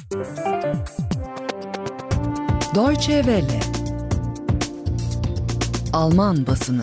Deutsche Welle. Alman basını.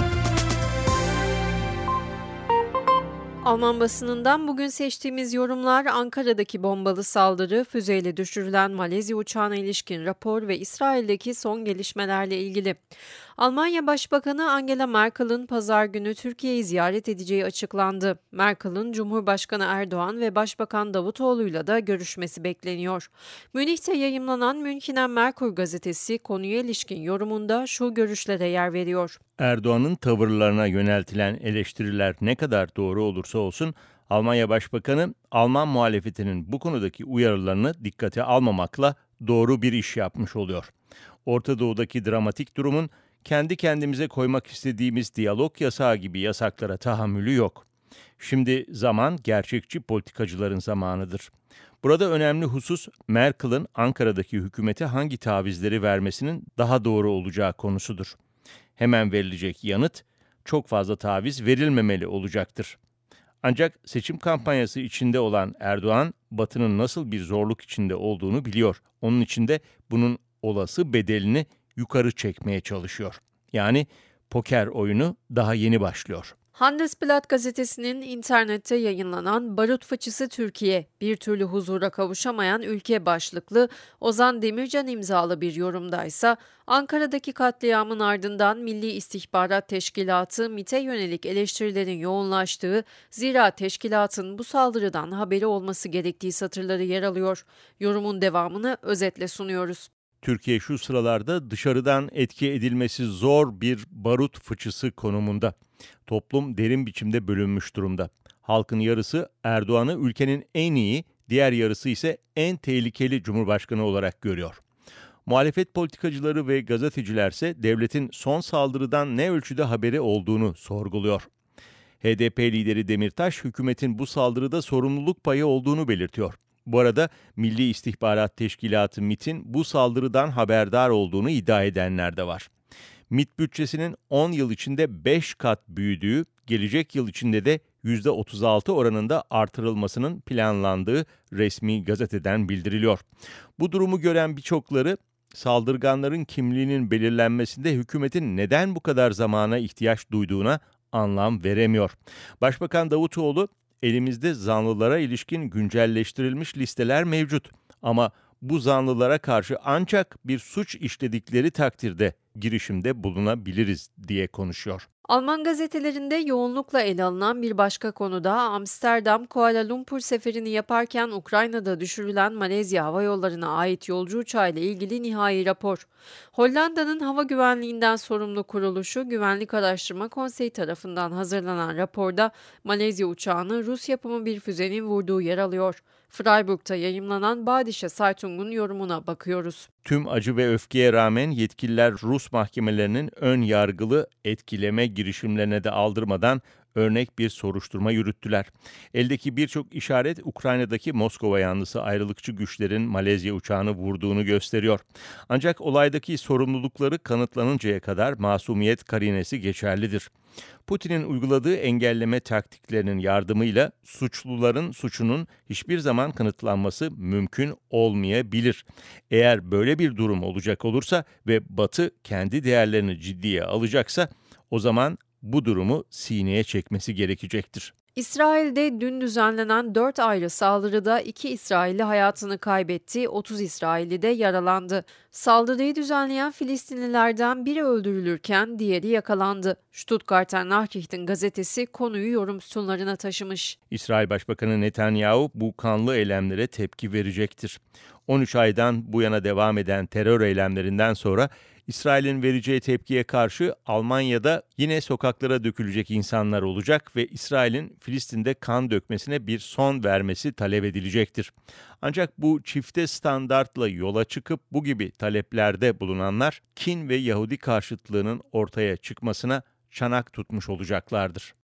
Alman basınından bugün seçtiğimiz yorumlar Ankara'daki bombalı saldırı, füzeyle düşürülen Malezya uçağına ilişkin rapor ve İsrail'deki son gelişmelerle ilgili. Almanya Başbakanı Angela Merkel'in pazar günü Türkiye'yi ziyaret edeceği açıklandı. Merkel'in Cumhurbaşkanı Erdoğan ve Başbakan Davutoğlu'yla da görüşmesi bekleniyor. Münih'te yayımlanan Münchner Merkur gazetesi konuya ilişkin yorumunda şu görüşlere yer veriyor. Erdoğan'ın tavırlarına yöneltilen eleştiriler ne kadar doğru olursa olsun, Almanya Başbakanı Alman muhalefetinin bu konudaki uyarılarını dikkate almamakla doğru bir iş yapmış oluyor. Orta Doğu'daki dramatik durumun kendi kendimize koymak istediğimiz diyalog yasağı gibi yasaklara tahammülü yok. Şimdi zaman gerçekçi politikacıların zamanıdır. Burada önemli husus Merkel'in Ankara'daki hükümete hangi tavizleri vermesinin daha doğru olacağı konusudur. Hemen verilecek yanıt, çok fazla taviz verilmemeli olacaktır. Ancak seçim kampanyası içinde olan Erdoğan, Batı'nın nasıl bir zorluk içinde olduğunu biliyor. Onun için de bunun olası bedelini yukarı çekmeye çalışıyor. Yani poker oyunu daha yeni başlıyor. Handelsblatt gazetesinin internette yayınlanan Barut Fıçısı Türkiye, bir türlü huzura kavuşamayan ülke başlıklı Ozan Demircan imzalı bir yorumdaysa, Ankara'daki katliamın ardından Milli İstihbarat Teşkilatı MİT'e yönelik eleştirilerin yoğunlaştığı, zira teşkilatın bu saldırıdan haberi olması gerektiği satırları yer alıyor. Yorumun devamını özetle sunuyoruz. Türkiye şu sıralarda dışarıdan etki edilmesi zor bir barut fıçısı konumunda. Toplum derin biçimde bölünmüş durumda. Halkın yarısı Erdoğan'ı ülkenin en iyi, diğer yarısı ise en tehlikeli cumhurbaşkanı olarak görüyor. Muhalefet politikacıları ve gazetecilerse devletin son saldırıdan ne ölçüde haberi olduğunu sorguluyor. HDP lideri Demirtaş, hükümetin bu saldırıda sorumluluk payı olduğunu belirtiyor. Bu arada Milli İstihbarat Teşkilatı MİT'in bu saldırıdan haberdar olduğunu iddia edenler de var. MİT bütçesinin 10 yıl içinde 5 kat büyüdüğü, gelecek yıl içinde de %36 oranında artırılmasının planlandığı resmi gazeteden bildiriliyor. Bu durumu gören birçokları, saldırganların kimliğinin belirlenmesinde hükümetin neden bu kadar zamana ihtiyaç duyduğuna anlam veremiyor. Başbakan Davutoğlu, elimizde zanlılara ilişkin güncelleştirilmiş listeler mevcut ama bu zanlılara karşı ancak bir suç işledikleri takdirde girişimde bulunabiliriz diye konuşuyor. Alman gazetelerinde yoğunlukla ele alınan bir başka konuda Amsterdam Kuala Lumpur seferini yaparken Ukrayna'da düşürülen Malezya Hava Yolları'na ait yolcu uçağıyla ilgili nihai rapor. Hollanda'nın hava güvenliğinden sorumlu kuruluşu Güvenlik Araştırma Konseyi tarafından hazırlanan raporda Malezya uçağını Rus yapımı bir füzenin vurduğu yer alıyor. Freiburg'ta yayımlanan Badische Zeitung'un yorumuna bakıyoruz. Tüm acı ve öfkeye rağmen yetkililer Rus mahkemelerinin ön yargılı etkileme girişimlerine de aldırmadan örnek bir soruşturma yürüttüler. Eldeki birçok işaret Ukrayna'daki Moskova yanlısı ayrılıkçı güçlerin Malezya uçağını vurduğunu gösteriyor. Ancak olaydaki sorumlulukları kanıtlanıncaya kadar masumiyet karinesi geçerlidir. Putin'in uyguladığı engelleme taktiklerinin yardımıyla suçluların suçunun hiçbir zaman kanıtlanması mümkün olmayabilir. Eğer böyle bir durum olacak olursa ve Batı kendi değerlerini ciddiye alacaksa, o zaman bu durumu sineye çekmesi gerekecektir. İsrail'de dün düzenlenen 4 ayrı saldırıda 2 İsrailli hayatını kaybetti, 30 İsrailli de yaralandı. Saldırıyı düzenleyen Filistinlilerden biri öldürülürken diğeri yakalandı. Stuttgarter Nachrichten gazetesi konuyu yorum sütunlarına taşımış. İsrail Başbakanı Netanyahu bu kanlı eylemlere tepki verecektir. 13 aydan bu yana devam eden terör eylemlerinden sonra İsrail'in vereceği tepkiye karşı Almanya'da yine sokaklara dökülecek insanlar olacak ve İsrail'in Filistin'de kan dökmesine bir son vermesi talep edilecektir. Ancak bu çifte standartla yola çıkıp bu gibi taleplerde bulunanlar kin ve Yahudi karşıtlığının ortaya çıkmasına çanak tutmuş olacaklardır.